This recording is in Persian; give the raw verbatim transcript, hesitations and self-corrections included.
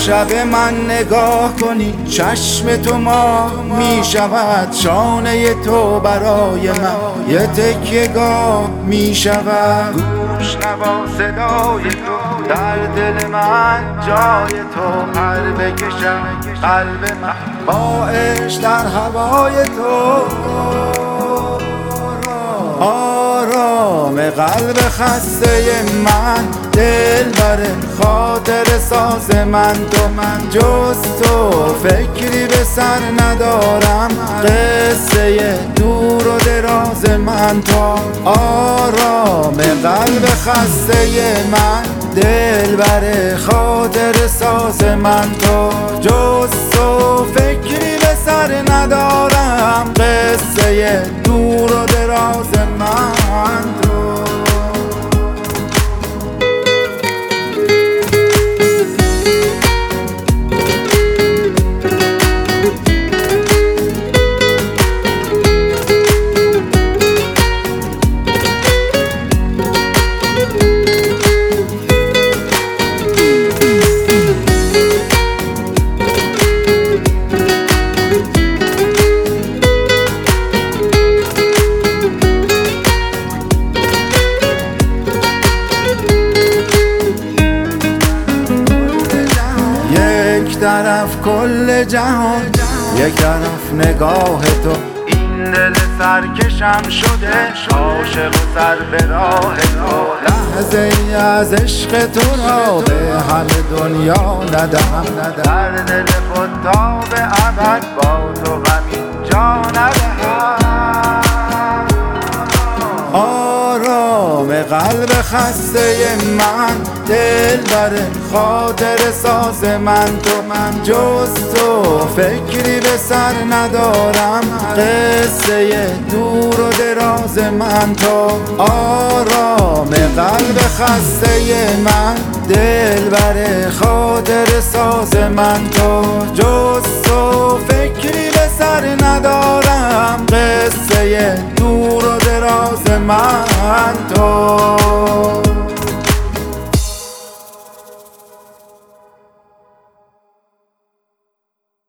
شب من نگاه کنی چشم تو ماه می شود، شانه تو برای من یه تکیه گاه می شود. گوش نوا صدای تو در دل من، جای تو پر بکشم قلب من با عشق در هوای تو. آرام قلب خسته من، دل بر خاطر ساز من تو. من جز تو فکری به سر ندارم، قصه دور و دراز من تو. آرام قلب خسته من، دل بر خاطر ساز من تو. جز تو فکری به سر ندارم، قصه دور و دراز من تو. یک طرف کل جهان، یک طرف نگاه تو. این دل سرکشم شده عاشق و سر به راه تو. لحظه ای از عشق تو را به همه دنیا ندهم، در دل خود تا به ابد با تو غمی جا ندهم. آرام قلب خسته من، دل بر خاطر ساز من تو. من جز تو فکری به سر ندارم، قصه دور و دراز من تو. آرام قلب خسته من، دل بر خاطر ساز من تو. جز تو فکری به سر ندارم، قصه دور و دراز من تو.